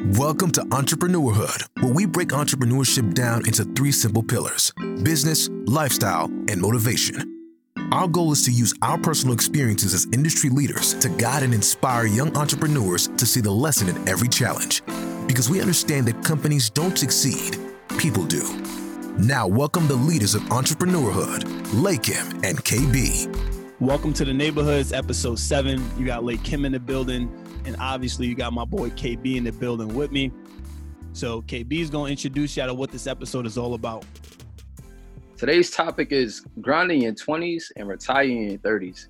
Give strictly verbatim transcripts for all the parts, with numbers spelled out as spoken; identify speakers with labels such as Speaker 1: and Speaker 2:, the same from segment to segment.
Speaker 1: Welcome to Entrepreneurhood, where we break entrepreneurship down into three simple pillars: business, lifestyle, and motivation. Our goal is to use our personal experiences as industry leaders to guide and inspire young entrepreneurs to see the lesson in every challenge. Because we understand that companies don't succeed, people do. Now, welcome the leaders of Entrepreneurhood, Lakim and K B.
Speaker 2: Welcome to the Neighborhoods, episode seven. You got Lakim in the building, and obviously you got my boy K B in the building with me. So K B is going to introduce you to what this episode is all about.
Speaker 3: Today's topic is grinding in your twenties and retiring in your thirties.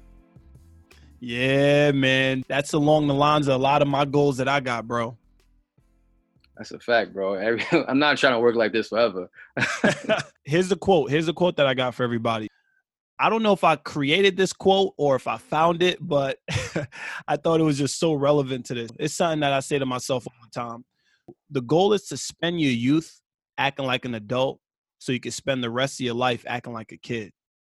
Speaker 2: Yeah, man. That's along the lines of a lot of my goals that I got, bro.
Speaker 3: That's a fact, bro. Every, I'm not trying to work like this forever.
Speaker 2: Here's the quote. Here's the quote that I got for everybody. I don't know if I created this quote or if I found it, but I thought it was just so relevant to this. It's something that I say to myself all the time. The goal is to spend your youth acting like an adult so you can spend the rest of your life acting like a kid.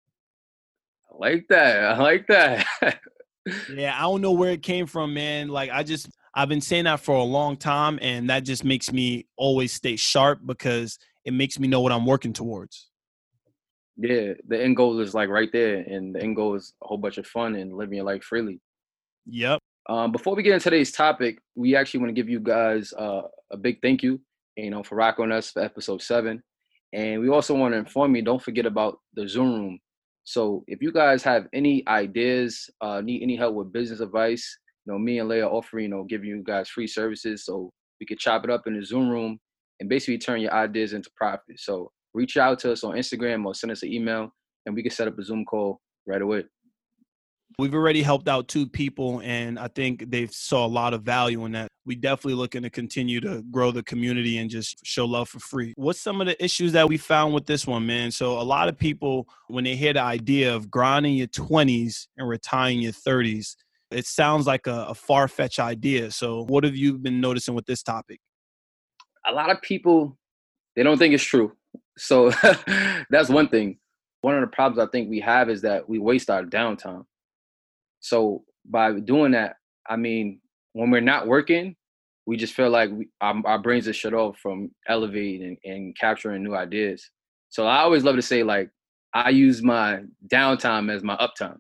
Speaker 3: I like that. I like that.
Speaker 2: Yeah, I don't know where it came from, man. Like, I just, I've been saying that for a long time, and that just makes me always stay sharp because it makes me know what I'm working towards.
Speaker 3: Yeah, the end goal is like right there, and the end goal is a whole bunch of fun and living your life freely.
Speaker 2: Yep.
Speaker 3: Um, before we get into today's topic, we actually want to give you guys uh, a big thank you, you know, for rocking with us for episode seven. And we also want to inform you, don't forget about the Zoom room. So if you guys have any ideas, uh, need any help with business advice, you know, me and Leah offering, you know, giving you guys free services so we could chop it up in the Zoom room and basically turn your ideas into profit. So reach out to us on Instagram or send us an email and we can set up a Zoom call right away.
Speaker 2: We've already helped out two people, and I think they saw a lot of value in that. We definitely looking to continue to grow the community and just show love for free. What's some of the issues that we found with this one, man? So a lot of people, when they hear the idea of grinding your twenties and retiring your thirties, it sounds like a, a far-fetched idea. So what have you been noticing with this topic?
Speaker 3: A lot of people, they don't think it's true. So that's one thing. One of the problems I think we have is that we waste our downtime. So by doing that, I mean, when we're not working, we just feel like we, our, our brains are shut off from elevating and, and capturing new ideas. So I always love to say, like, I use my downtime as my uptime.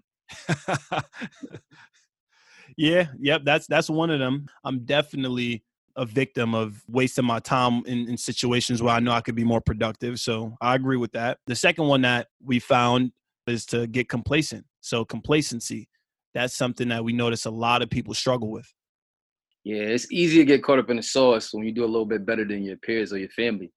Speaker 2: Yeah, yep, that's that's one of them. I'm definitely a victim of wasting my time in, in situations where I know I could be more productive. So I agree with that. The second one that we found is to get complacent. So complacency, that's something that we notice a lot of people struggle with.
Speaker 3: Yeah, it's easy to get caught up in the sauce when you do a little bit better than your peers or your family.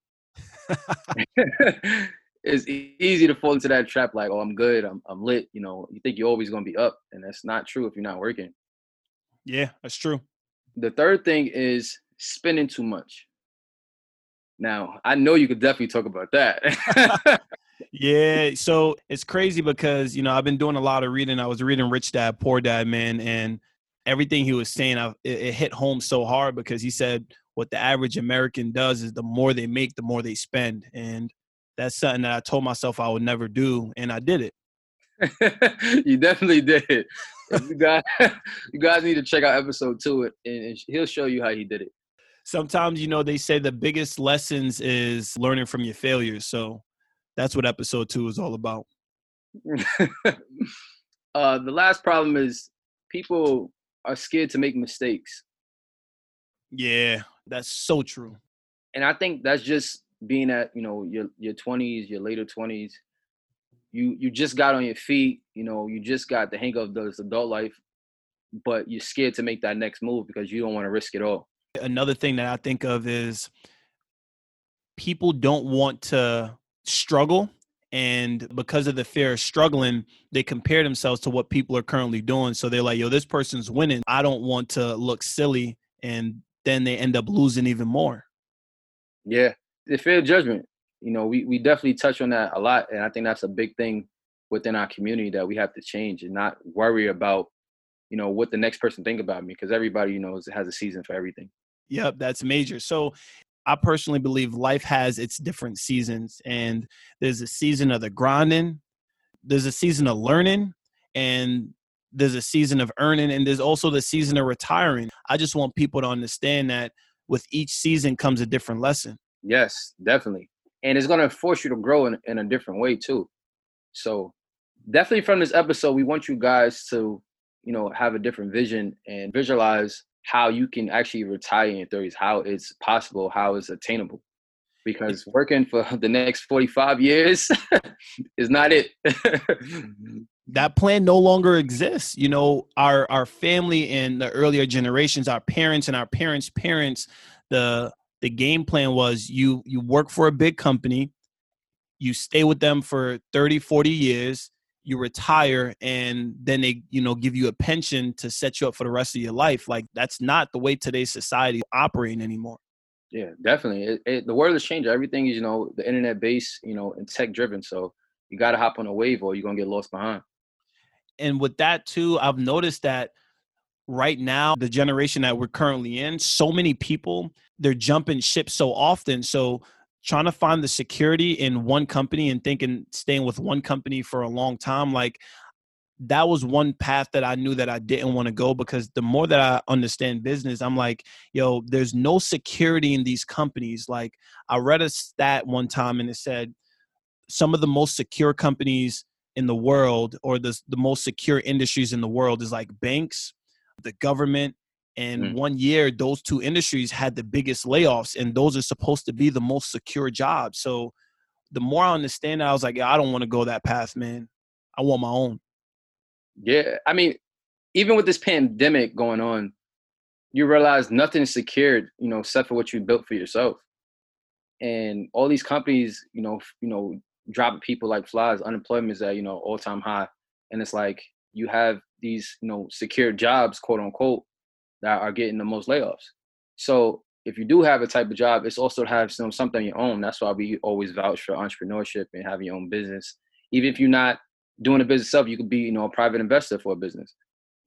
Speaker 3: It's e- easy to fall into that trap like, oh, I'm good, I'm, I'm lit. You know, you think you're always going to be up, and that's not true if you're not working.
Speaker 2: Yeah, that's true.
Speaker 3: The third thing is spending too much. Now, I know you could definitely talk about that.
Speaker 2: Yeah, so it's crazy because, you know, I've been doing a lot of reading. I was reading Rich Dad, Poor Dad, man, and everything he was saying, I, it, it hit home so hard because he said what the average American does is the more they make, the more they spend. And that's something that I told myself I would never do, and I did it.
Speaker 3: You definitely did. If you guys, you guys need to check out episode two, and, and he'll show you how he did it.
Speaker 2: Sometimes, you know, they say the biggest lessons is learning from your failures. So that's what episode two is all about.
Speaker 3: uh, the last problem is people are scared to make mistakes.
Speaker 2: Yeah, that's so true.
Speaker 3: And I think that's just being at, you know, your your twenties, your later twenties. You you just got on your feet, you know, you just got the hang of this adult life, but you're scared to make that next move because you don't want to risk it all.
Speaker 2: Another thing that I think of is people don't want to struggle. And because of the fear of struggling, they compare themselves to what people are currently doing. So they're like, yo, this person's winning. I don't want to look silly. And then they end up losing even more.
Speaker 3: Yeah, the fear of judgment. You know, we, we definitely touch on that a lot. And I think that's a big thing within our community that we have to change and not worry about, you know, what the next person think about me. Because everybody, you know, has a season for everything.
Speaker 2: Yep, that's major. So I personally believe life has its different seasons, and there's a season of the grinding, there's a season of learning, and there's a season of earning, and there's also the season of retiring. I just want people to understand that with each season comes a different lesson.
Speaker 3: Yes, definitely. And it's going to force you to grow in, in a different way too. So definitely from this episode, we want you guys to, you know, have a different vision and visualize how you can actually retire in your thirties, how it's possible, how it's attainable. Because working for the next forty-five years is not it.
Speaker 2: That plan no longer exists. You know, our our family in the earlier generations, our parents and our parents' parents, the the game plan was you you work for a big company, you stay with them for thirty, forty years, you retire, and then they, you know, give you a pension to set you up for the rest of your life. Like, that's not the way today's society is operating anymore.
Speaker 3: Yeah, definitely. It, it, the world is changing. Everything is, you know, the internet based, you know, and tech driven. So you got to hop on a wave or you're going to get lost behind.
Speaker 2: And with that too, I've noticed that right now, the generation that we're currently in, so many people, they're jumping ship so often. So trying to find the security in one company and thinking staying with one company for a long time, like that was one path that I knew that I didn't want to go, because the more that I understand business, I'm like, yo, there's no security in these companies. Like, I read a stat one time and it said some of the most secure companies in the world, or the, the most secure industries in the world, is like banks, the government. And mm. one year, those two industries had the biggest layoffs, and those are supposed to be the most secure jobs. So the more I understand that, I was like, yeah, I don't want to go that path, man. I want my own.
Speaker 3: Yeah. I mean, even with this pandemic going on, you realize nothing is secured, you know, except for what you built for yourself. And all these companies, you know, you know, dropping people like flies. Unemployment is at, you know, all time high. And it's like you have these, you know, secure jobs, quote unquote, that are getting the most layoffs. So if you do have a type of job, it's also to have some, something on your own. That's why we always vouch for entrepreneurship and having your own business. Even if you're not doing a business itself, you could be, you know, a private investor for a business.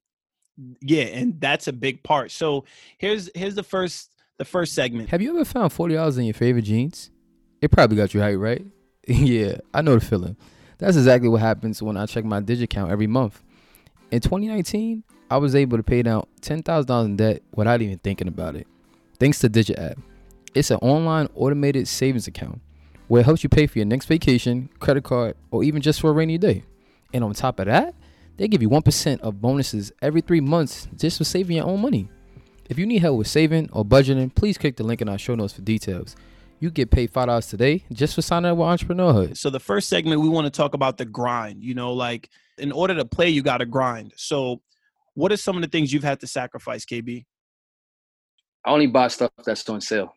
Speaker 2: Yeah, and that's a big part. So here's here's the first the first segment.
Speaker 4: Have you ever found forty dollars in your favorite jeans? It probably got you hyped, right? Yeah, I know the feeling. That's exactly what happens when I check my Digit account every month. In twenty nineteen, I was able to pay down ten thousand dollars in debt without even thinking about it, thanks to Digit app. It's an online automated savings account where it helps you pay for your next vacation, credit card, or even just for a rainy day. And on top of that, they give you one percent of bonuses every three months just for saving your own money. If you need help with saving or budgeting, please click the link in our show notes for details. You get paid five dollars today just for signing up with Entrepreneurhood.
Speaker 2: So the first segment, we want to talk about the grind. You know, like, in order to play, you got to grind. So what are some of the things you've had to sacrifice, K B?
Speaker 3: I only buy stuff that's on sale.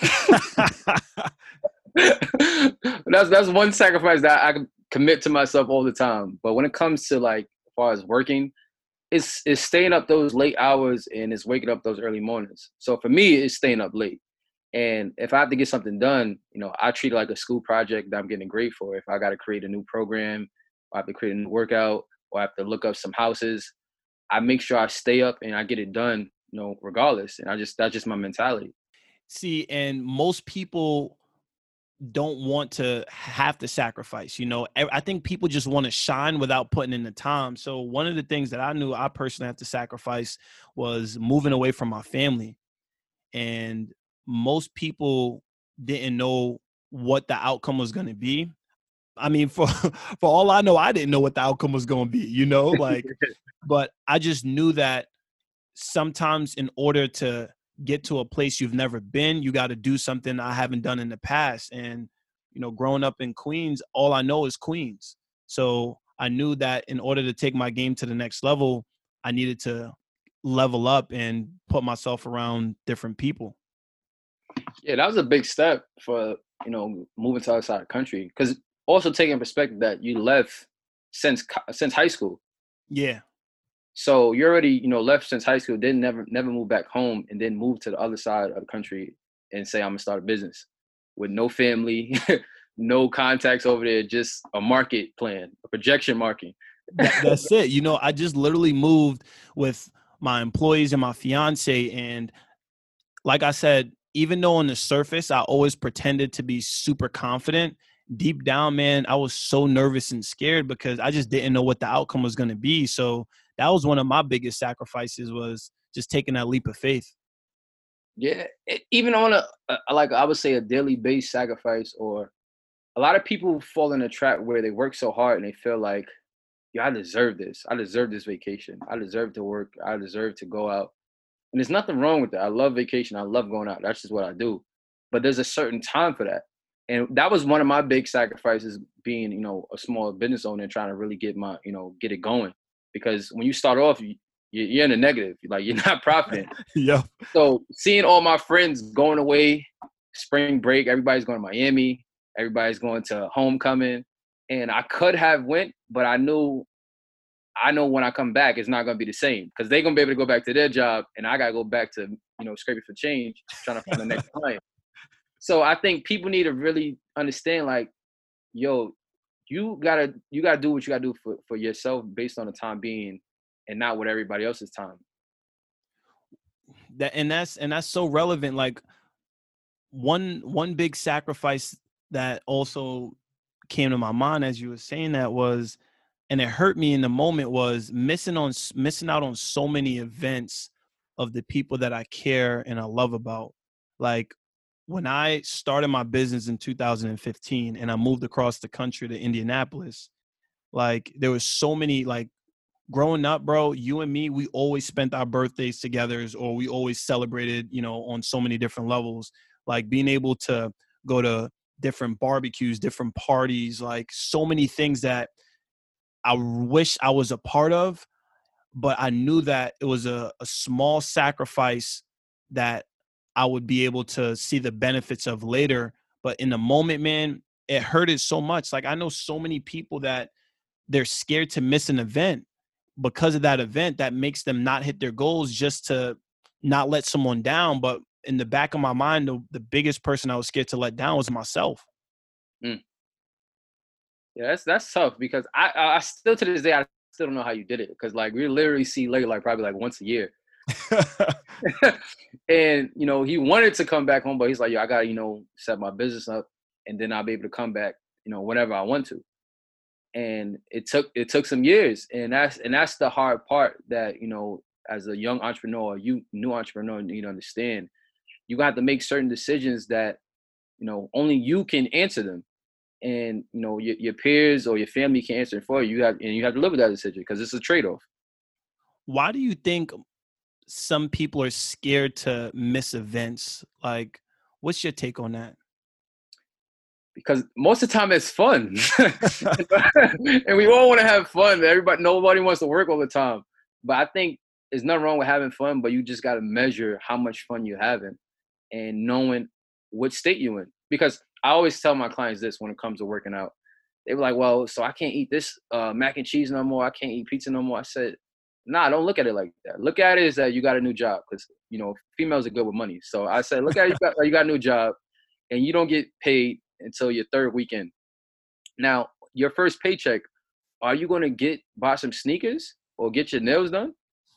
Speaker 3: that's that's one sacrifice that I commit to myself all the time. But when it comes to, like, as far as working, it's it's staying up those late hours and it's waking up those early mornings. So for me, it's staying up late. And if I have to get something done, you know, I treat it like a school project that I'm getting a grade for. If I got to create a new program, or I have to create a new workout, or I have to look up some houses, I make sure I stay up and I get it done, you know, regardless. And I just, that's just my mentality.
Speaker 2: See, and most people don't want to have to sacrifice. You know, I think people just want to shine without putting in the time. So one of the things that I knew I personally had to sacrifice was moving away from my family. And most people didn't know what the outcome was going to be. I mean, for for all I know, I didn't know what the outcome was going to be, you know, like, but I just knew that sometimes in order to get to a place you've never been, you got to do something I haven't done in the past. And, you know, growing up in Queens, all I know is Queens. So I knew that in order to take my game to the next level, I needed to level up and put myself around different people.
Speaker 3: Yeah, that was a big step for, you know, moving to outside the country. Because also taking perspective that you left since since high school.
Speaker 2: Yeah.
Speaker 3: So you already, you know, left since high school, didn't never never move back home, and then move to the other side of the country and say, I'm gonna start a business with no family, no contacts over there, just a market plan, a projection market.
Speaker 2: that, that's it. You know, I just literally moved with my employees and my fiance. And like I said, even though on the surface, I always pretended to be super confident, deep down, man, I was so nervous and scared because I just didn't know what the outcome was going to be. So that was one of my biggest sacrifices, was just taking that leap of faith.
Speaker 3: Yeah, it, even on a, a like I would say a daily base sacrifice, or a lot of people fall in a trap where they work so hard and they feel like, yeah, I deserve this. I deserve this vacation. I deserve to work. I deserve to go out. And there's nothing wrong with that. I love vacation. I love going out. That's just what I do. But there's a certain time for that. And that was one of my big sacrifices, being, you know, a small business owner and trying to really get my, you know, get it going. Because when you start off, you, you're in the negative. Like, you're not profiting.
Speaker 2: Yeah.
Speaker 3: So seeing all my friends going away, spring break, everybody's going to Miami, everybody's going to homecoming. And I could have went, but I knew I know when I come back, it's not going to be the same, because they're going to be able to go back to their job and I got to go back to, you know, scraping for change, trying to find the next client. So I think people need to really understand, like, yo, you gotta, you gotta do what you gotta do for, for yourself based on the time being, and not what everybody else's time.
Speaker 2: That, and that's, and that's so relevant. Like one, one big sacrifice that also came to my mind as you were saying that was, and it hurt me in the moment, was missing on missing out on so many events of the people that I care and I love about. Like when I started my business in two thousand fifteen and I moved across the country to Indianapolis, like there was so many, like growing up, bro, you and me, we always spent our birthdays together, or we always celebrated, you know, on so many different levels. Like being able to go to different barbecues, different parties, like so many things that I wish I was a part of, but I knew that it was a, a small sacrifice that I would be able to see the benefits of later. But in the moment, man, it hurted so much. Like I know so many people that they're scared to miss an event because of that event that makes them not hit their goals, just to not let someone down. But in the back of my mind, the, the biggest person I was scared to let down was myself.
Speaker 3: Mm. Yeah, that's that's tough, because I I still to this day I still don't know how you did it, because like we literally see Lego like probably like once a year. And you know, he wanted to come back home, but he's like, yo, I gotta, you know, set my business up and then I'll be able to come back, you know, whenever I want to. And it took it took some years, and that's and that's the hard part that, you know, as a young entrepreneur, you new entrepreneur, you need to understand. You got to make certain decisions that, you know, only you can answer them. And you know, your, your peers or your family can answer it for you. You have, and you have to live with that decision, because it's a trade-off.
Speaker 2: Why do you think some people are scared to miss events? Like, what's your take on that?
Speaker 3: Because most of the time it's fun, and we all want to have fun. Everybody, nobody wants to work all the time. But I think there's nothing wrong with having fun, but you just got to measure how much fun you're having and knowing what state you're in. Because I always tell my clients this when it comes to working out. They were like, well, so I can't eat this uh, mac and cheese no more. I can't eat pizza no more. I said, nah, don't look at it like that. Look at it as that you got a new job, because, you know, females are good with money. So I said, look at it, you got, you got a new job and you don't get paid until your third weekend. Now, your first paycheck, are you going to get buy some sneakers or get your nails done?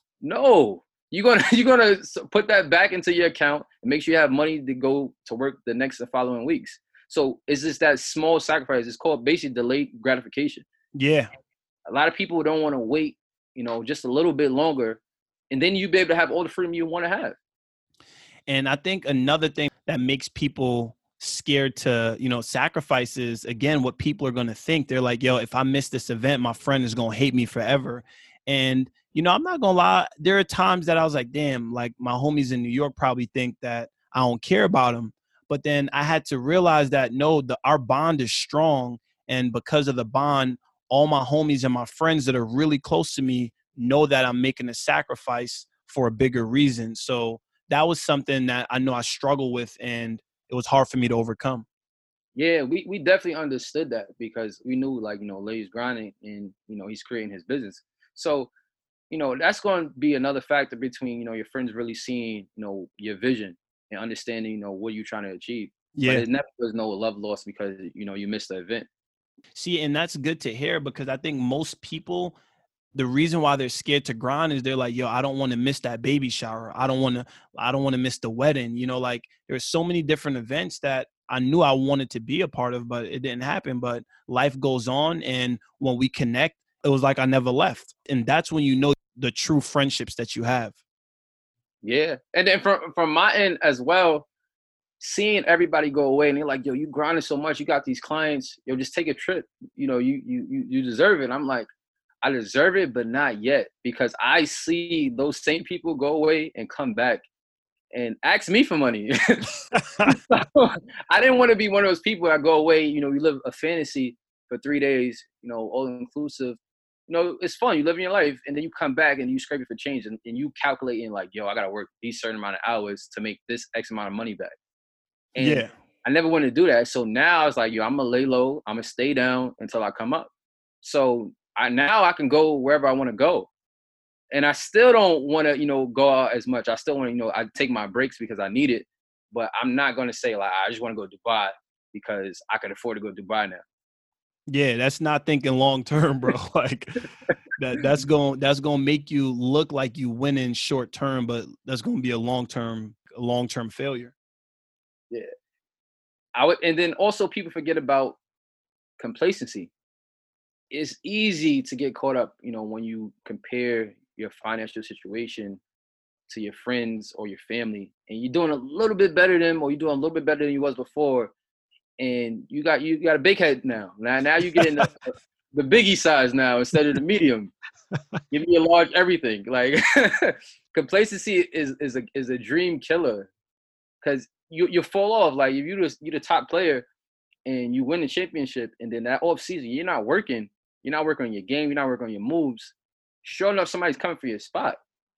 Speaker 3: No. You're gonna you're gonna put that back into your account and make sure you have money to go to work the next the following weeks. So it's just that small sacrifice. It's called basically delayed gratification.
Speaker 2: Yeah.
Speaker 3: A lot of people don't want to wait, you know, just a little bit longer, and then you be able to have all the freedom you want to have.
Speaker 2: And I think another thing that makes people scared to, you know, sacrifice is, again, what people are going to think. They're like, yo, if I miss this event, my friend is going to hate me forever. And, you know, I'm not going to lie. There are times that I was like, damn, like my homies in New York probably think that I don't care about them. But then I had to realize that, no, the, our bond is strong. And because of the bond, all my homies and my friends that are really close to me know that I'm making a sacrifice for a bigger reason. So that was something that I know I struggle with, and it was hard for me to overcome.
Speaker 3: Yeah, we, we definitely understood that, because we knew, like, you know, Lay's grinding and, you know, he's creating his business. So, you know, that's going to be another factor between, you know, your friends really seeing, you know, your vision and understanding, you know, what you're trying to achieve.
Speaker 2: Yeah.
Speaker 3: But it never was no love lost because, you know, you missed the event.
Speaker 2: See, and that's good to hear, because I think most people, the reason why they're scared to grind is they're like, yo, I don't want to miss that baby shower. I don't want to, I don't want to miss the wedding. You know, like there's so many different events that I knew I wanted to be a part of, but it didn't happen. But life goes on. And when we connect, it was like I never left. And that's when you know the true friendships that you have.
Speaker 3: Yeah. And then from from my end as well, seeing everybody go away and they're like, yo, you grinding so much, you got these clients, yo, just take a trip. You know, you you you you deserve it. And I'm like, I deserve it, but not yet, because I see those same people go away and come back and ask me for money. So, I didn't want to be one of those people that go away, you know, you live a fantasy for three days, you know, all inclusive. You know, it's fun. You live in your life, and then you come back and you scrape it for change, and, and you calculate in like, yo, I got to work these certain amount of hours to make this X amount of money back. And
Speaker 2: Yeah.
Speaker 3: I never wanted to do that. So now I was like, yo, I'm going to lay low. I'm going to stay down until I come up. So I now I can go wherever I want to go. And I still don't want to, you know, go out as much. I still want to, you know, I take my breaks because I need it. But I'm not going to say, like, I just want to go to Dubai because I can afford to go to Dubai now.
Speaker 2: Yeah, that's not thinking long term, bro. Like that that's going that's going to make you look like you win in short term, but that's going to be a long-term a long-term failure.
Speaker 3: Yeah. I would, and then also people forget about complacency. It's easy to get caught up, you know, when you compare your financial situation to your friends or your family, and you're doing a little bit better than them, or you're doing a little bit better than you was before, and you got you got a big head now. Now now you're getting the, the biggie size now instead of the medium. Give me a large everything. Like complacency is is a is a dream killer, because you you fall off. Like if you just you the top player and you win the championship, and then that off season you're not working, you're not working on your game, you're not working on your moves. Sure enough, somebody's coming for your spot.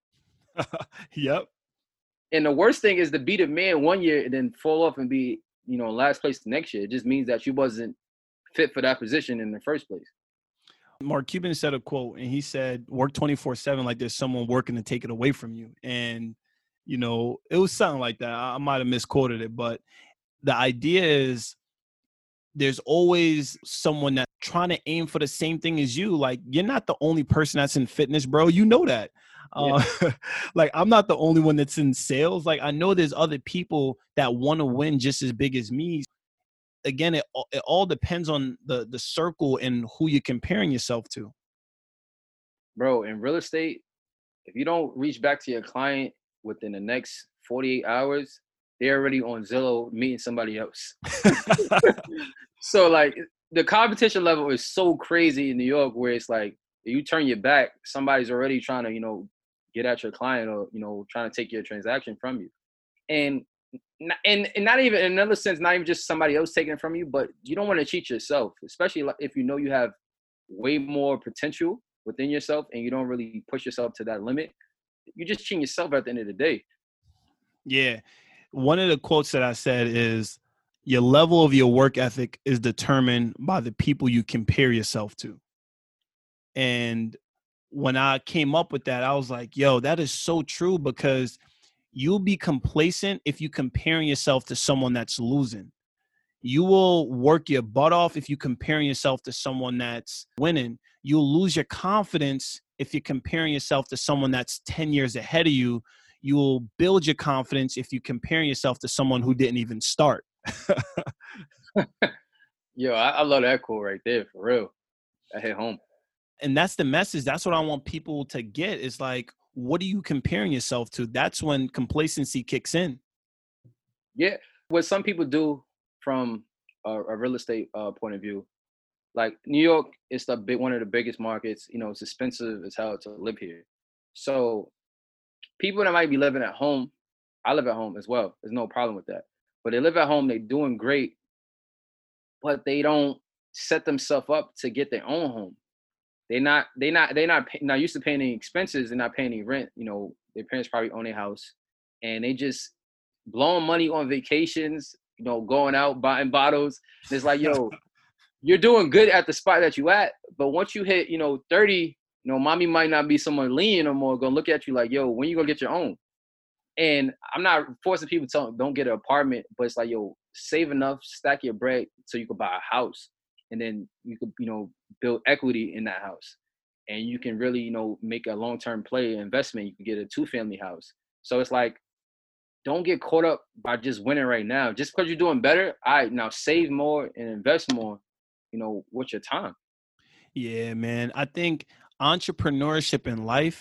Speaker 2: Yep.
Speaker 3: And the worst thing is to beat a man one year and then fall off and be, you know, last place the next year. It just means that you wasn't fit for that position in the first place.
Speaker 2: Mark Cuban said a quote, and he said, work twenty-four seven like there's someone working to take it away from you. And, you know, it was something like that. I might have misquoted it, but the idea is there's always someone that's trying to aim for the same thing as you. Like, you're not the only person that's in fitness, bro. You know that. Yeah. Uh, like, I'm not the only one that's in sales. Like, I know there's other people that want to win just as big as me. Again, it, it all depends on the, the circle and who you're comparing yourself to.
Speaker 3: Bro, in real estate, if you don't reach back to your client within the next forty-eight hours, they're already on Zillow meeting somebody else. So, like, the competition level is so crazy in New York, where it's like, if you turn your back, somebody's already trying to, you know, get at your client, or, you know, trying to take your transaction from you. And and, and not even, in another sense, not even just somebody else taking it from you, but you don't want to cheat yourself, especially if you know you have way more potential within yourself and you don't really push yourself to that limit. You're just cheating yourself at the end of the day.
Speaker 2: Yeah. One of the quotes that I said is, your level of your work ethic is determined by the people you compare yourself to. And when I came up with that, I was like, yo, that is so true, because you'll be complacent if you're comparing yourself to someone that's losing. You will work your butt off if you're comparing yourself to someone that's winning. You'll lose your confidence if you're comparing yourself to someone that's ten years ahead of you. You will build your confidence if you're comparing yourself to someone who didn't even start.
Speaker 3: Yo, I, I love that quote right there, for real. That hit home.
Speaker 2: And that's the message. That's what I want people to get. Is like, what are you comparing yourself to? That's when complacency kicks in.
Speaker 3: Yeah. What some people do from a, a real estate uh, point of view, like New York is the big, one of the biggest markets. You know, it's expensive as hell to live here. So people that might be living at home, I live at home as well. There's no problem with that. But they live at home, they're doing great, but they don't set themselves up to get their own home. They're not, they not, they not, pay, not used to paying any expenses. They're not paying any rent. You know, their parents probably own their house, and they just blowing money on vacations, you know, going out, buying bottles. And it's like, yo, you're doing good at the spot that you at, but once you hit, you know, thirty, you know, mommy might not be someone lenient no more, gonna look at you like, yo, when you gonna get your own? And I'm not forcing people to tell them, don't get an apartment, but it's like, yo, save enough, stack your bread so you could buy a house. And then you could, you know, build equity in that house. And you can really, you know, make a long-term play investment. You can get a two-family house. So it's like, don't get caught up by just winning right now. Just because you're doing better, all right, now save more and invest more, you know, with your time.
Speaker 2: Yeah, man. I think entrepreneurship in life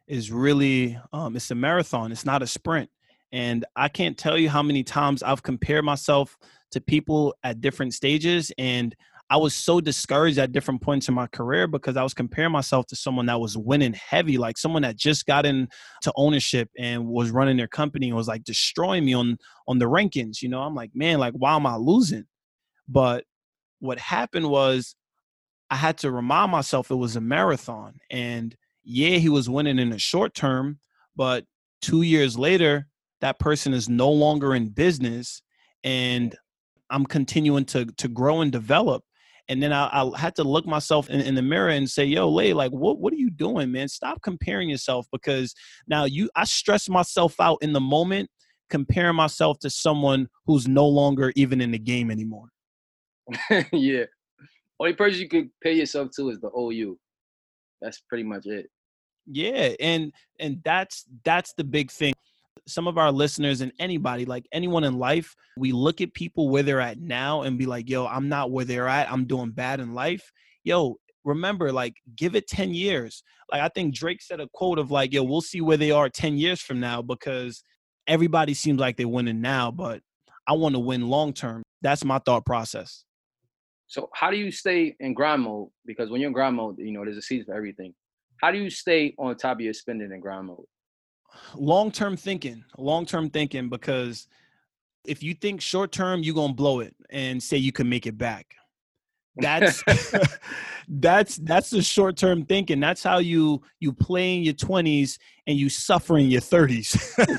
Speaker 2: is really, um, it's a marathon. It's not a sprint. And I can't tell you how many times I've compared myself to people at different stages. And I was so discouraged at different points in my career because I was comparing myself to someone that was winning heavy, like someone that just got into ownership and was running their company and was like destroying me on, on the rankings. You know, I'm like, man, like, why am I losing? But what happened was I had to remind myself it was a marathon. And yeah, he was winning in the short term, but two years later, that person is no longer in business, and I'm continuing to to grow and develop. And then I, I had to look myself in, in the mirror and say, yo, Lay, like, what, what are you doing, man? Stop comparing yourself, because now you, I stress myself out in the moment, comparing myself to someone who's no longer even in the game anymore.
Speaker 3: Yeah. Only person you could pay yourself to is the O U. That's pretty much it.
Speaker 2: Yeah. And, and that's, that's the big thing. Some of our listeners and anybody, like anyone in life, we look at people where they're at now and be like, yo, I'm not where they're at. I'm doing bad in life. Yo, remember, like, give it ten years. Like, I think Drake said a quote of like, yo, we'll see where they are ten years from now, because everybody seems like they're winning now, but I want to win long term. That's my thought process.
Speaker 3: So how do you stay in grind mode? Because when you're in grind mode, you know, there's a season for everything. How do you stay on top of your spending in grind mode?
Speaker 2: Long-term thinking, long-term thinking, because if you think short-term, you're going to blow it and say you can make it back. That's, that's, that's the short-term thinking. That's how you, you play in your twenties and you suffer in your thirties.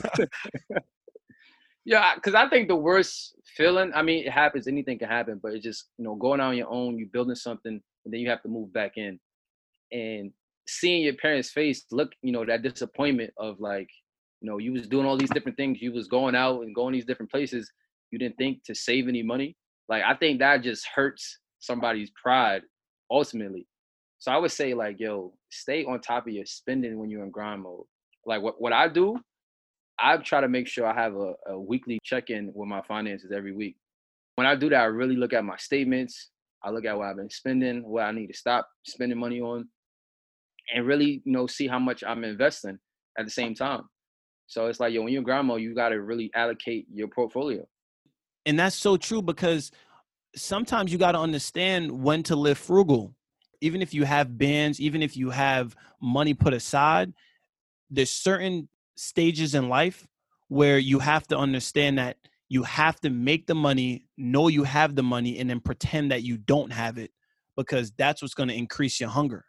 Speaker 3: Yeah. Cause I think the worst feeling, I mean, it happens, anything can happen, but it's just, you know, going out on your own, you building something, and then you have to move back in. And seeing your parents' face, look, you know, that disappointment of like, you know, you was doing all these different things. You was going out and going these different places. You didn't think to save any money. Like, I think that just hurts somebody's pride ultimately. So I would say like, yo, stay on top of your spending when you're in grind mode. Like what, what I do, I try to make sure I have a, a weekly check-in with my finances every week. When I do that, I really look at my statements. I look at what I've been spending, what I need to stop spending money on, and really, you know, see how much I'm investing at the same time. So it's like, yo, when you're in grind mode, you got to really allocate your portfolio.
Speaker 2: And that's so true, because sometimes you got to understand when to live frugal. Even if you have bands, even if you have money put aside, there's certain stages in life where you have to understand that you have to make the money, know you have the money, and then pretend that you don't have it, because that's what's going to increase your hunger.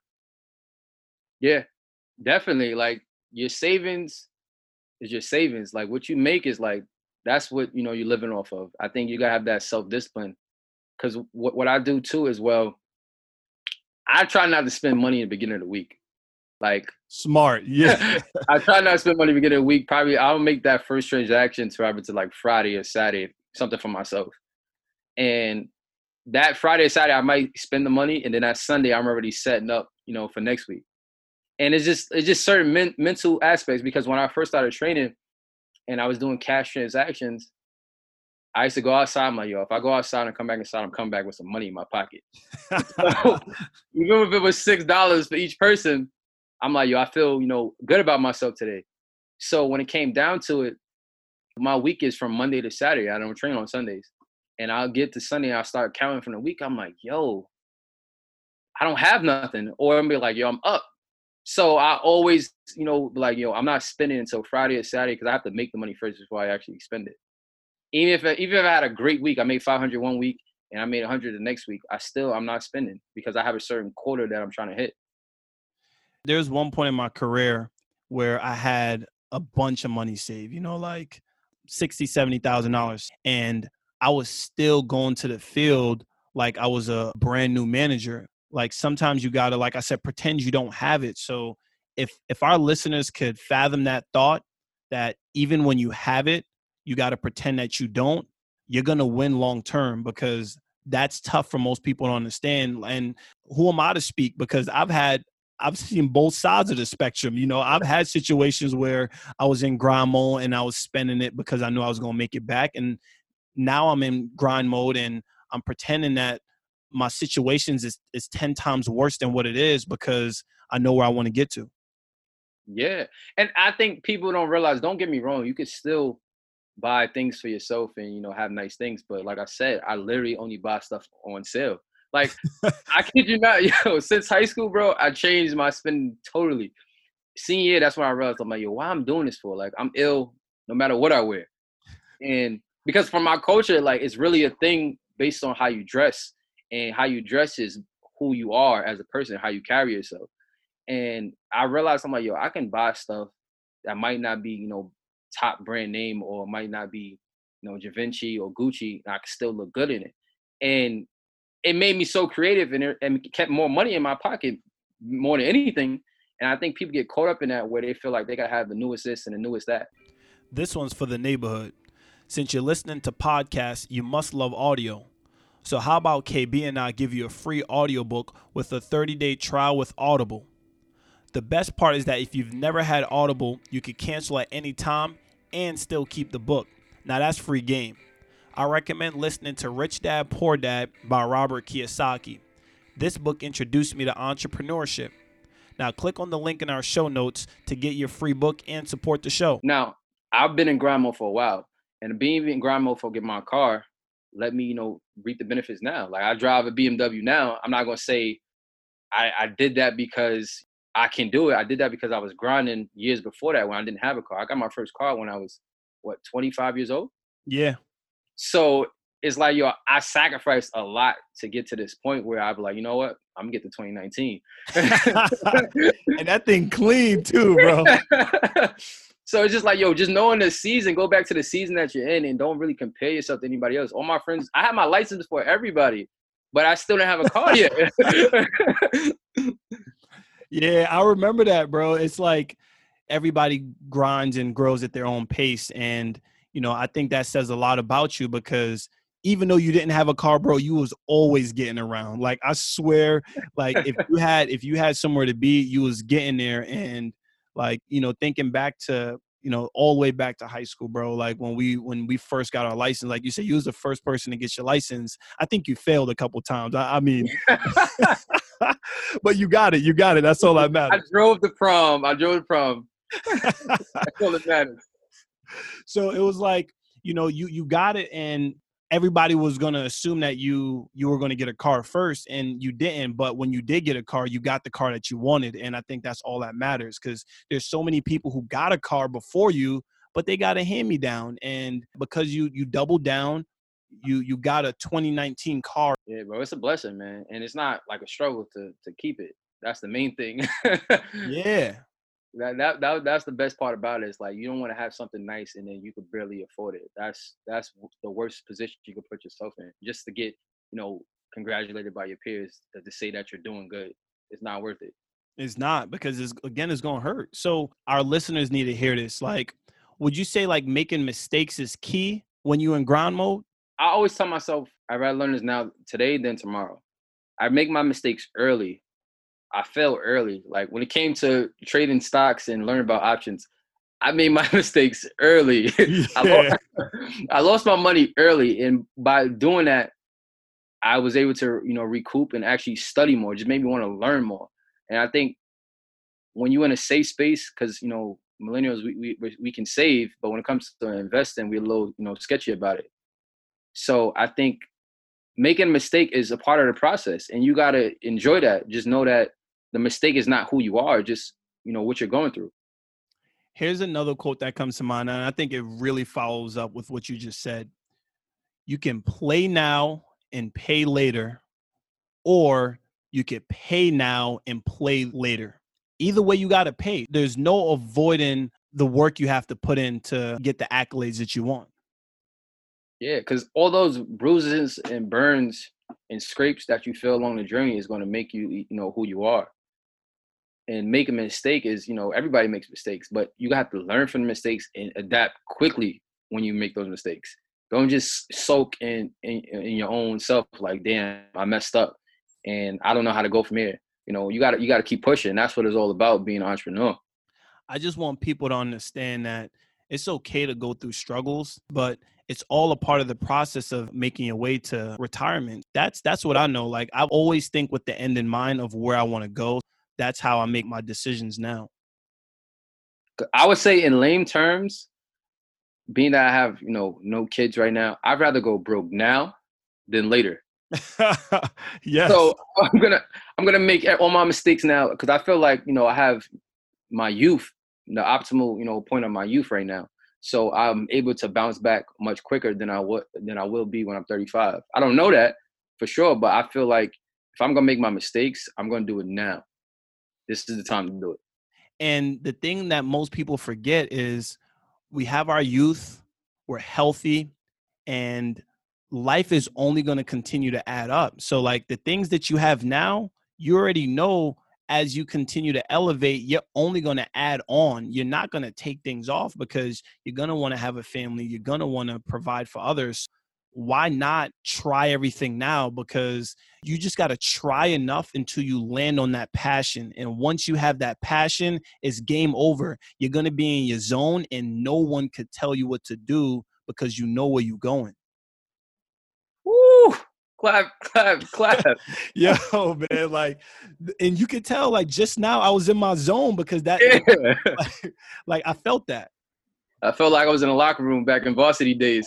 Speaker 3: Yeah, definitely. Like, your savings is your savings. Like, what you make is like, that's what, you know, you're living off of. I think you gotta have that self-discipline. Because what, what I do too is, well, I try not to spend money in the beginning of the week. Like,
Speaker 2: smart. Yeah.
Speaker 3: I try not to spend money in the beginning of the week. Probably I'll make that first transaction to probably to like Friday or Saturday, something for myself. And that Friday or Saturday, I might spend the money. And then that Sunday, I'm already setting up, you know, for next week. And it's just, it's just certain men, mental aspects, because when I first started training and I was doing cash transactions, I used to go outside. I'm like, yo, if I go outside and come back inside, I'm coming back with some money in my pocket. So, even if it was six dollars for each person, I'm like, yo, I feel, you know, good about myself today. So when it came down to it, my week is from Monday to Saturday. I don't train on Sundays. And I'll get to Sunday and I'll start counting from the week. I'm like, yo, I don't have nothing. Or I'm be like, yo, I'm up. So I always, you know, like, yo, I'm not spending until Friday or Saturday, because I have to make the money first before I actually spend it. Even if even if I had a great week, I made five hundred one week and I made one hundred the next week, I still, I'm not spending, because I have a certain quota that I'm trying to hit.
Speaker 2: There's one point in my career where I had a bunch of money saved, you know, like sixty thousand dollars, seventy thousand dollars. And I was still going to the field like I was a brand new manager. Like, sometimes you got to, like I said, pretend you don't have it. So if if our listeners could fathom that thought, that even when you have it, you got to pretend that you don't, you're going to win long term, because that's tough for most people to understand. And who am I to speak? Because I've had, I've seen both sides of the spectrum. You know, I've had situations where I was in grind mode and I was spending it because I knew I was going to make it back. And now I'm in grind mode and I'm pretending that my situations is, is ten times worse than what it is, because I know where I want to get to.
Speaker 3: Yeah. And I think people don't realize, don't get me wrong, you could still buy things for yourself and, you know, have nice things. But like I said, I literally only buy stuff on sale. Like, I kid you not, yo, since high school, bro, I changed my spending totally. Senior year, that's when I realized, I'm like, yo, why I'm doing this for? Like, I'm ill no matter what I wear. And because from my culture, like, it's really a thing based on how you dress. And how you dress is who you are as a person, how you carry yourself. And I realized, I'm like, yo, I can buy stuff that might not be, you know, top brand name, or might not be, you know, Givenchy or Gucci, and I can still look good in it. And it made me so creative, and it, and kept more money in my pocket more than anything. And I think people get caught up in that, where they feel like they got to have the newest this and the newest that.
Speaker 2: This one's for the neighborhood. Since you're listening to podcasts, you must love audio. So how about K B and I give you a free audiobook with a thirty-day trial with Audible? The best part is that if you've never had Audible, you can cancel at any time and still keep the book. Now that's free game. I recommend listening to Rich Dad, Poor Dad by Robert Kiyosaki. This book introduced me to entrepreneurship. Now click on the link in our show notes to get your free book and support the show.
Speaker 3: Now, I've been in grind mode for a while, and being in grind mode for get my car, let me, you know, reap the benefits now. Like, I drive a B M W now. I'm not going to say I, I did that because I can do it. I did that because I was grinding years before that when I didn't have a car. I got my first car when I was, what, twenty-five years old?
Speaker 2: Yeah.
Speaker 3: So it's like, yo, I sacrificed a lot to get to this point where I'd be like, you know what? I'm going to get to twenty nineteen.
Speaker 2: And that thing clean too, bro.
Speaker 3: So it's just like, yo, just knowing the season, go back to the season that you're in and don't really compare yourself to anybody else. All my friends, I have my license for everybody, but I still don't have a car yet.
Speaker 2: Yeah, I remember that, bro. It's like everybody grinds and grows at their own pace. And, you know, I think that says a lot about you, because even though you didn't have a car, bro, you was always getting around. Like, I swear, like if you had, if you had somewhere to be, you was getting there. And like, you know, thinking back to, you know, all the way back to high school, bro, like when we, when we first got our license, like you said, you was the first person to get your license. I think you failed a couple times. I, I mean, but you got it. You got it. That's all that matters.
Speaker 3: I drove the prom. I drove the prom. That's all that matters.
Speaker 2: So it was like, you know, you, you got it, and everybody was going to assume that you, you were going to get a car first, and you didn't. But when you did get a car, you got the car that you wanted. And I think that's all that matters, because there's so many people who got a car before you, but they got a hand-me-down. And because you, you doubled down, you, you got a twenty nineteen car.
Speaker 3: Yeah, bro, it's a blessing, man. And it's not like a struggle to, to keep it. That's the main thing.
Speaker 2: Yeah.
Speaker 3: That, that that that's the best part about it. It's like, you don't want to have something nice and then you could barely afford it. That's that's the worst position you could put yourself in. Just to get, you know, congratulated by your peers to, to say that you're doing good. It's not worth it.
Speaker 2: It's not, because it's, again, it's going to hurt. So our listeners need to hear this. Like, would you say like making mistakes is key when you're in grind mode?
Speaker 3: I always tell myself, I'd rather learn this now today than tomorrow. I make my mistakes early. I fail early. Like, when it came to trading stocks and learning about options, I made my mistakes early.
Speaker 2: Yeah.
Speaker 3: I, lost, I lost my money early. And by doing that, I was able to, you know, recoup and actually study more. Just made me want to learn more. And I think when you're in a safe space, because, you know, millennials, we, we we can save, but when it comes to investing, we're a little, you know, sketchy about it. So I think making a mistake is a part of the process, and you got to enjoy that. Just know that the mistake is not who you are, just, you know, what you're going through.
Speaker 2: Here's another quote that comes to mind, and I think it really follows up with what you just said. You can play now and pay later, or you can pay now and play later. Either way, you got to pay. There's no avoiding the work you have to put in to get the accolades that you want.
Speaker 3: Yeah, because all those bruises and burns and scrapes that you feel along the journey is going to make you, you know, who you are. And making a mistake is, you know, everybody makes mistakes, but you have to learn from the mistakes and adapt quickly when you make those mistakes. Don't just soak in, in, in your own self like, damn, I messed up and I don't know how to go from here. You know, you got to you got to keep pushing. That's what it's all about, being an entrepreneur.
Speaker 2: I just want people to understand that it's okay to go through struggles, but it's all a part of the process of making your way to retirement. That's that's what I know. Like, I always think with the end in mind of where I want to go. That's how I make my decisions now.
Speaker 3: I would say in lame terms, being that I have, you know, no kids right now, I'd rather go broke now than later.
Speaker 2: Yes.
Speaker 3: So I'm gonna I'm gonna make all my mistakes now because I feel like, you know, I have my youth, the optimal, you know, point of my youth right now. So I'm able to bounce back much quicker than I would than I will be when I'm thirty-five. I don't know that for sure, but I feel like if I'm gonna make my mistakes, I'm gonna do it now. This is the time to do it.
Speaker 2: And the thing that most people forget is we have our youth, we're healthy, and life is only going to continue to add up. So like the things that you have now, you already know as you continue to elevate, you're only going to add on. You're not going to take things off because you're going to want to have a family. You're going to want to provide for others. Why not try everything now? Because you just got to try enough until you land on that passion. And once you have that passion, it's game over. You're going to be in your zone and no one could tell you what to do because you know where you're going.
Speaker 3: Woo! Clap, clap, clap.
Speaker 2: Yo, man, like, and you could tell, like, just now I was in my zone because that,
Speaker 3: Yeah.
Speaker 2: like, like, I felt that.
Speaker 3: I felt like I was in a locker room back in varsity days.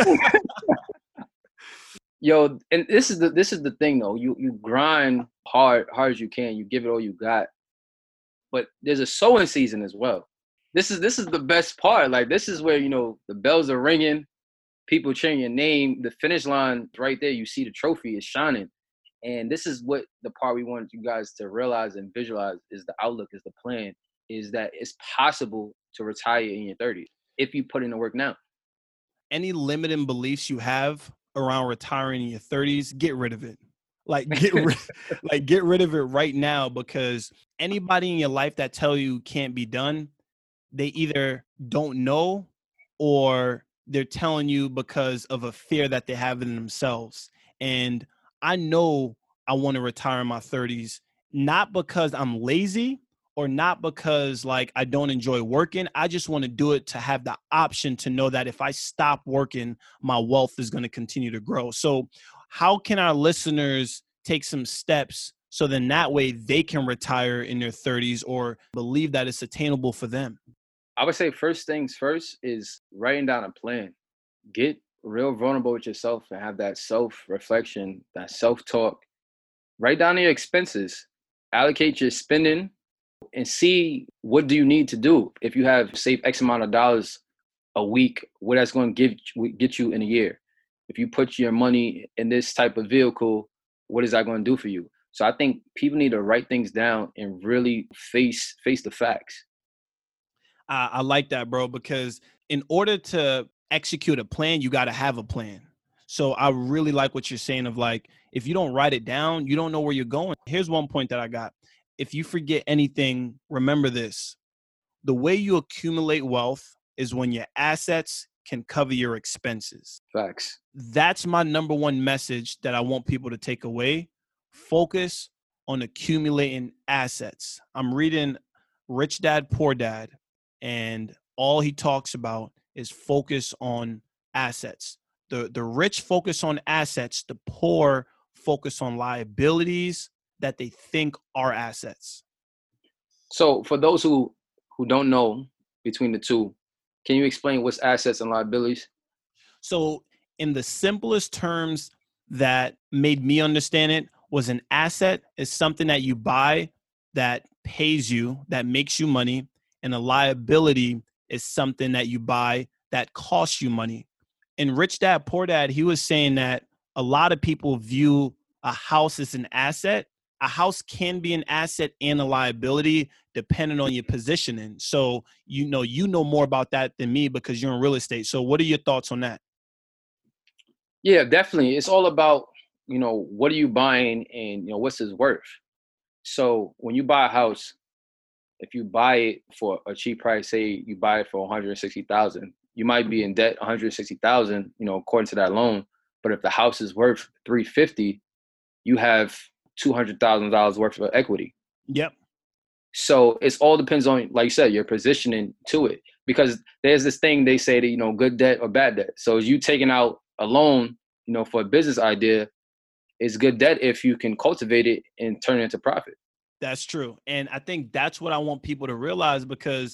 Speaker 3: Yo, and this is the this is the thing though. You you grind hard, hard as you can. You give it all you got. But there's a sowing season as well. This is this is the best part. Like this is where, you know, the bells are ringing, people cheering your name, the finish line right there. You see the trophy is shining. And this is what the part we want you guys to realize and visualize is the outlook, is the plan, is that it's possible to retire in your thirties if you put in the work now.
Speaker 2: Any limiting beliefs you have around retiring in your thirties, get rid of it. Like get rid, like get rid of it right now, because anybody in your life that tell you can't be done, they either don't know or they're telling you because of a fear that they have in themselves. And I know I want to retire in my thirties, not because I'm lazy or not because like I don't enjoy working. I just want to do it to have the option to know that if I stop working, my wealth is going to continue to grow. So how can our listeners take some steps so then that way they can retire in their thirties or believe that it's attainable for them?
Speaker 3: I would say first things first is writing down a plan. Get real vulnerable with yourself and have that self-reflection, that self-talk. Write down your expenses. Allocate your spending and see what do you need to do. If you have save X amount of dollars a week, what that's going to give get you in a year. If you put your money in this type of vehicle, what is that going to do for you? So I think people need to write things down and really face face the facts.
Speaker 2: I, I like that, bro, because in order to execute a plan, you got to have a plan. So I really like what you're saying of like, if you don't write it down, you don't know where you're going. Here's one point that I got. If you forget anything, remember this. The way you accumulate wealth is when your assets can cover your expenses.
Speaker 3: Facts.
Speaker 2: That's my number one message that I want people to take away. Focus on accumulating assets. I'm reading Rich Dad, Poor Dad, and all he talks about is focus on assets. The, the rich focus on assets, the poor focus on liabilities that they think are assets.
Speaker 3: So for those who, who don't know between the two, can you explain what's assets and liabilities?
Speaker 2: So in the simplest terms that made me understand it was an asset is something that you buy that pays you, that makes you money. And a liability is something that you buy that costs you money. In Rich Dad, Poor Dad, he was saying that a lot of people view a house as an asset. A house can be an asset and a liability depending on your positioning. So, you know, you know more about that than me because you're in real estate. So what are your thoughts on that?
Speaker 3: Yeah, definitely. It's all about, you know, what are you buying and, you know, what's its worth? So when you buy a house, if you buy it for a cheap price, say you buy it for one hundred sixty thousand dollars, you might be in debt one hundred sixty thousand dollars, you know, according to that loan. But if the house is worth three hundred fifty thousand dollars, you have two hundred thousand dollars worth of equity.
Speaker 2: Yep.
Speaker 3: So it's all depends on, like you said, your positioning to it. Because there's this thing they say that, you know, good debt or bad debt. So as you taking out a loan, you know, for a business idea, it's good debt if you can cultivate it and turn it into profit.
Speaker 2: That's true. And I think that's what I want people to realize, because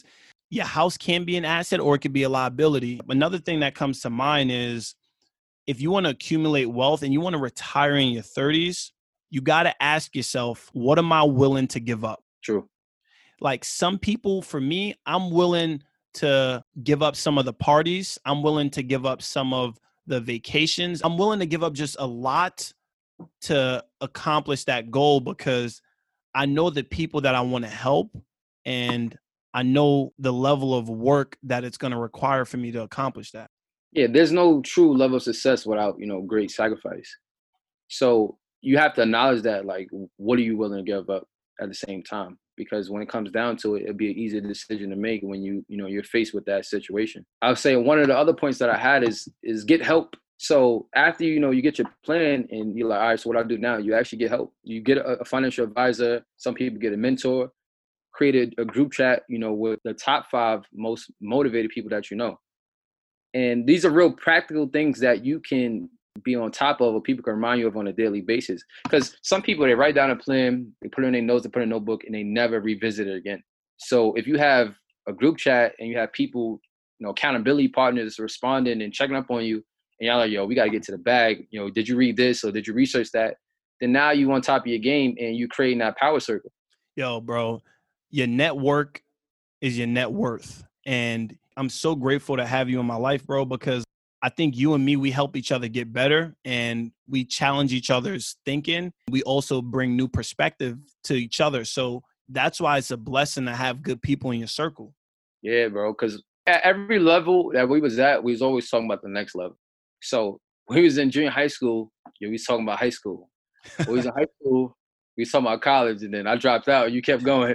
Speaker 2: your house can be an asset or it could be a liability. Another thing that comes to mind is if you want to accumulate wealth and you want to retire in your thirties, you got to ask yourself, what am I willing to give up?
Speaker 3: True.
Speaker 2: Like some people, for me, I'm willing to give up some of the parties. I'm willing to give up some of the vacations. I'm willing to give up just a lot to accomplish that goal because I know the people that I want to help and I know the level of work that it's going to require for me to accomplish that.
Speaker 3: Yeah, there's no true level of success without, you know, great sacrifice. So you have to acknowledge that, like, what are you willing to give up at the same time? Because when it comes down to it, it'll be an easy decision to make when you, you know, you're faced with that situation. I would say one of the other points that I had is, is get help. So after, you know, you get your plan and you're like, all right, so what I do now, you actually get help. You get a, a financial advisor. Some people get a mentor, create a, a group chat, you know, with the top five most motivated people that you know. And these are real practical things that you can be on top of or people can remind you of on a daily basis. Because some people, they write down a plan, they put it in their notes, they put it in a notebook, and they never revisit it again. So if you have a group chat and you have people, you know, accountability partners responding and checking up on you, and y'all like, yo, we got to get to the bag. You know, did you read this or did you research that? Then now you on top of your game and you creating that power circle.
Speaker 2: Yo, bro, your network is your net worth. And I'm so grateful to have you in my life, bro, because I think you and me, we help each other get better and we challenge each other's thinking. We also bring new perspective to each other. So that's why it's a blessing to have good people in your circle.
Speaker 3: Yeah, bro, because at every level that we was at, we was always talking about the next level. So when we was in junior high school, yeah, we was talking about high school. When we was in high school, we was talking about college, and then I dropped out and you kept going.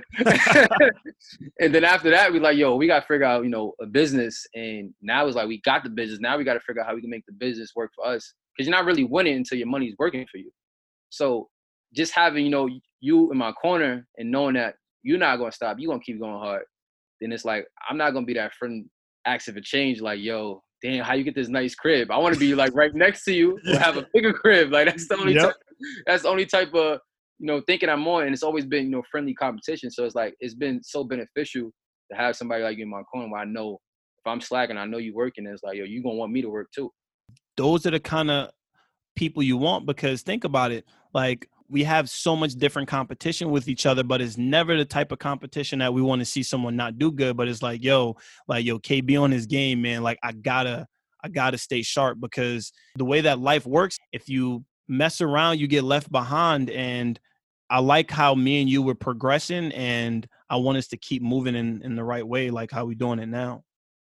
Speaker 3: And then after that, we like, yo, we got to figure out, you know, a business. And now it's like, we got the business. Now we got to figure out how we can make the business work for us. Because you're not really winning until your money's working for you. So just having, you know, you in my corner and knowing that you're not going to stop, you're going to keep going hard. Then it's like, I'm not going to be that friend asking for change. Like, yo, damn, how you get this nice crib? I want to be like right next to you or have a bigger crib. Like that's the only, yep. type, that's the only type of, you know, thinking I'm on. And it's always been, you know, friendly competition. So it's like, it's been so beneficial to have somebody like you in my corner where I know if I'm slacking, I know you working. It's like, yo, you going to want me to work too.
Speaker 2: Those are the kind of people you want, because think about it. Like we have so much different competition with each other, but it's never the type of competition that we want to see someone not do good. But it's like, yo, like, yo, K B on his game, man. Like I gotta, I gotta stay sharp, because the way that life works, if you mess around, you get left behind. And I like how me and you were progressing, and I want us to keep moving in, in the right way, like how we doing it now.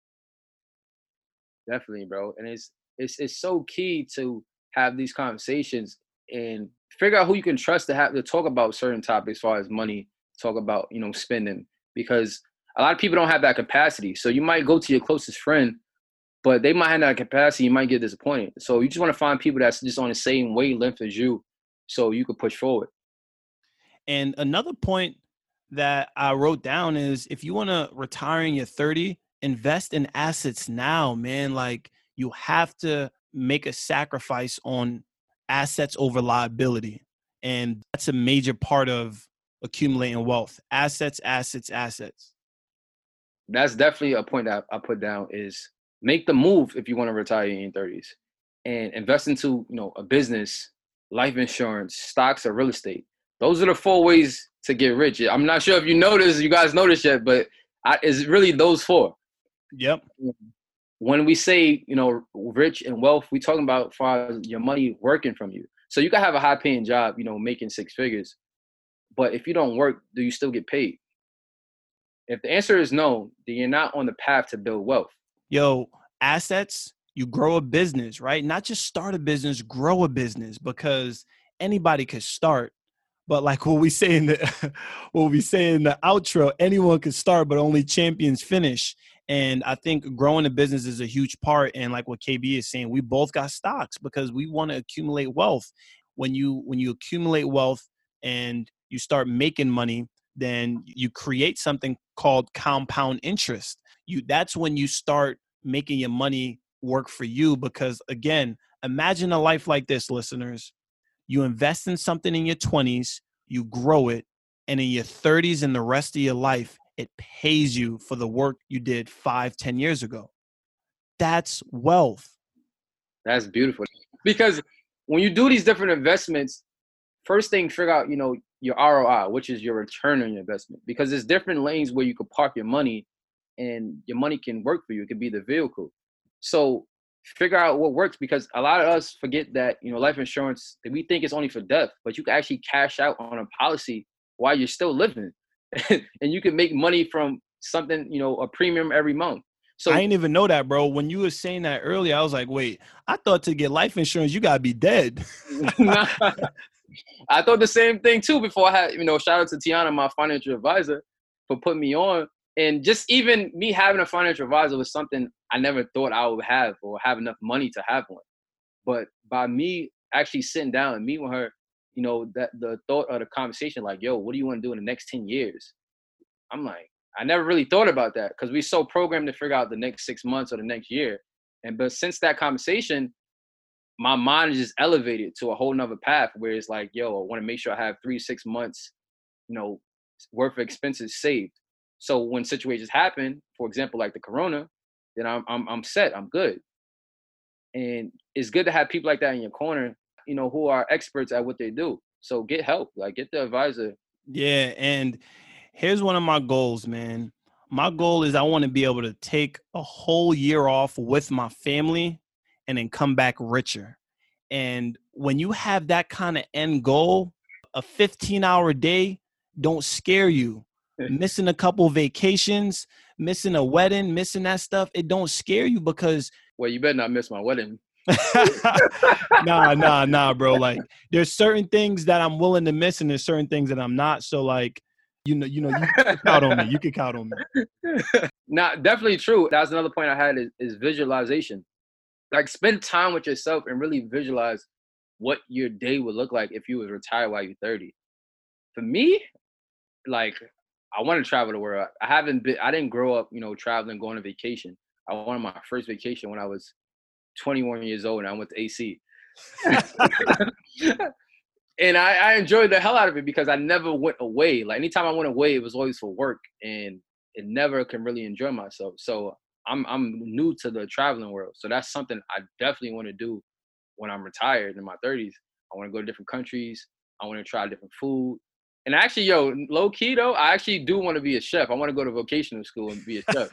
Speaker 3: Definitely, bro. And it's, it's, it's so key to have these conversations and figure out who you can trust to have to talk about certain topics as far as money, talk about, you know, spending, because a lot of people don't have that capacity. So you might go to your closest friend, but they might have that capacity. You might get disappointed. So you just want to find people that's just on the same wavelength as you so you could push forward.
Speaker 2: And another point that I wrote down is if you want to retire in your thirties, invest in assets now, man. Like you have to make a sacrifice on assets over liability. And that's a major part of accumulating wealth. Assets, assets, assets.
Speaker 3: That's definitely a point that I put down is make the move if you want to retire in your thirties and invest into, you know, a business, life insurance, stocks, or real estate. Those are the four ways to get rich. I'm not sure if you noticed, you guys noticed yet, but I, it's really those four.
Speaker 2: Yep.
Speaker 3: When we say, you know, rich and wealth, we talking about as far as your money working from you. So you can have a high paying job, you know, making six figures. But if you don't work, do you still get paid? If the answer is no, then you're not on the path to build wealth.
Speaker 2: Yo, assets, you grow a business, right? Not just start a business, grow a business, because anybody could start. But like what we say in the what we say in the outro, anyone can start, but only champions finish. And I think growing a business is a huge part. And like what K B is saying, we both got stocks because we want to accumulate wealth. When you when you accumulate wealth and you start making money, then you create something called compound interest. You that's when you start making your money work for you. Because again, imagine a life like this, listeners. You invest in something in your twenties, you grow it, and in your thirties and the rest of your life, it pays you for the work you did five, ten years ago. That's wealth.
Speaker 3: That's beautiful. Because when you do these different investments, first thing, figure out, you know, your R O I, which is your return on your investment. Because there's different lanes where you could park your money and your money can work for you. It could be the vehicle. So figure out what works, because a lot of us forget that, you know, life insurance, we think it's only for death, but you can actually cash out on a policy while you're still living. And you can make money from something, you know, a premium every month. So
Speaker 2: I didn't even know that, bro. When you were saying that earlier, I was like, wait, I thought to get life insurance, you got to be dead.
Speaker 3: Nah, I thought the same thing too before I had, you know, shout out to Tiana, my financial advisor, for putting me on. And just even me having a financial advisor was something I never thought I would have or have enough money to have one. But by me actually sitting down and meeting with her, you know, that the thought of the conversation, like, yo, what do you want to do in the next ten years? I'm like, I never really thought about that because we're so programmed to figure out the next six months or the next year. And but since that conversation, my mind is just elevated to a whole nother path where it's like, yo, I want to make sure I have three, six months, you know, worth of expenses saved. So when situations happen, for example, like the corona, then I'm I'm I'm set. I'm good. And it's good to have people like that in your corner, you know, who are experts at what they do. So get help, like get the advisor.
Speaker 2: Yeah, and here's one of my goals, man. My goal is I want to be able to take a whole year off with my family and then come back richer. And when you have that kind of end goal, a fifteen hour day don't scare you. Missing a couple vacations, missing a wedding, missing that stuff, it don't scare you because
Speaker 3: well, you better not miss my wedding.
Speaker 2: nah, nah, nah, bro. Like there's certain things that I'm willing to miss and there's certain things that I'm not. So like, you know, you know, you can count on me. You can count on me.
Speaker 3: Nah, definitely true. That's another point I had is, is visualization. Like spend time with yourself and really visualize what your day would look like if you was retired while you're thirty. For me, like I want to travel the world. I haven't been, I didn't grow up, you know, traveling, going on vacation. I went on my first vacation when I was twenty-one years old and I went to A C. And I, I enjoyed the hell out of it because I never went away. Like anytime I went away, it was always for work and it never can really enjoy myself. So I'm I'm new to the traveling world. So that's something I definitely want to do when I'm retired in my thirties. I want to go to different countries. I want to try different food. And actually, yo, low key though, I actually do want to be a chef. I want to go to vocational school and be a chef.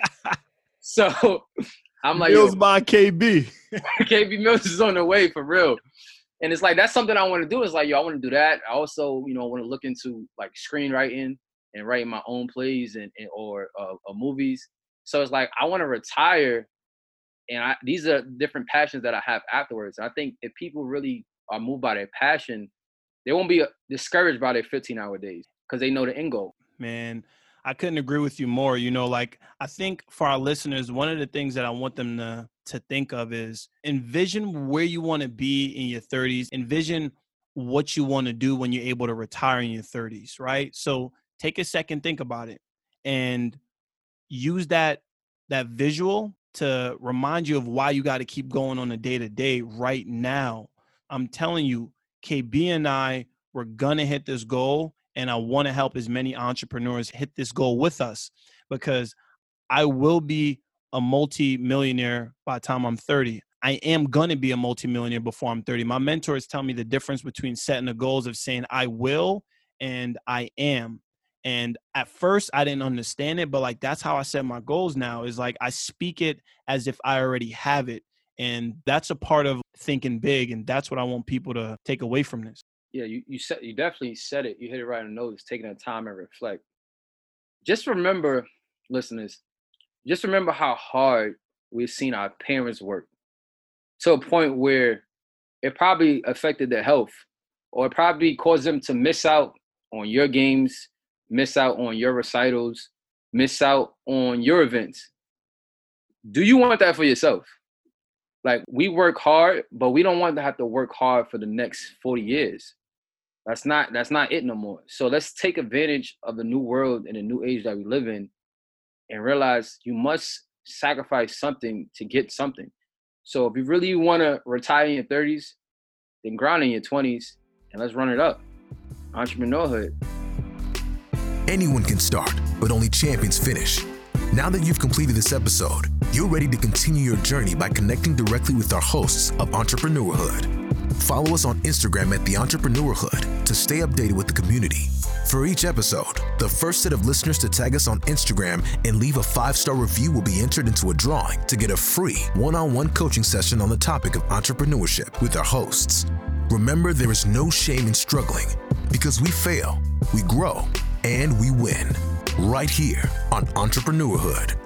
Speaker 3: So I'm like,
Speaker 2: Meals by K B.
Speaker 3: K B Mills is on the way for real. And it's like, that's something I want to do. It's like, yo, I want to do that. I also, you know, want to look into like screenwriting and writing my own plays and, and or uh, uh, movies. So it's like, I want to retire. And I, these are different passions that I have afterwards. I think if people really are moved by their passion, they won't be discouraged by their fifteen hour days because they know the end goal.
Speaker 2: Man, I couldn't agree with you more. You know, like I think for our listeners, one of the things that I want them to, to think of is envision where you want to be in your thirties. Envision what you want to do when you're able to retire in your thirties, right? So take a second, think about it, and use that that visual to remind you of why you got to keep going on a day-to-day right now. I'm telling you, K B and I, we're going to hit this goal. And I want to help as many entrepreneurs hit this goal with us because I will be a multi-millionaire by the time I'm thirty. I am going to be a multi-millionaire before I'm thirty. My mentors tell me the difference between setting the goals of saying I will and I am. And at first I didn't understand it, but like that's how I set my goals now is like I speak it as if I already have it. And that's a part of thinking big. And that's what I want people to take away from this.
Speaker 3: Yeah, you you said you definitely said it. You hit it right on the nose, taking the time and reflect. Just remember, listeners, just remember how hard we've seen our parents work to a point where it probably affected their health or it probably caused them to miss out on your games, miss out on your recitals, miss out on your events. Do you want that for yourself? Like we work hard, but we don't want to have to work hard for the next forty years. That's not that's not it no more. So let's take advantage of the new world and the new age that we live in and realize you must sacrifice something to get something. So if you really want to retire in your thirties, then grind in your twenties and let's run it up. Entrepreneurhood.
Speaker 1: Anyone can start, but only champions finish. Now that you've completed this episode, you're ready to continue your journey by connecting directly with our hosts of Entrepreneurhood. Follow us on Instagram at The Entrepreneurhood to stay updated with the community. For each episode, the first set of listeners to tag us on Instagram and leave a five-star review will be entered into a drawing to get a free one-on-one coaching session on the topic of entrepreneurship with our hosts. Remember, there is no shame in struggling, because we fail, we grow, and we win. Right here on Entrepreneurhood.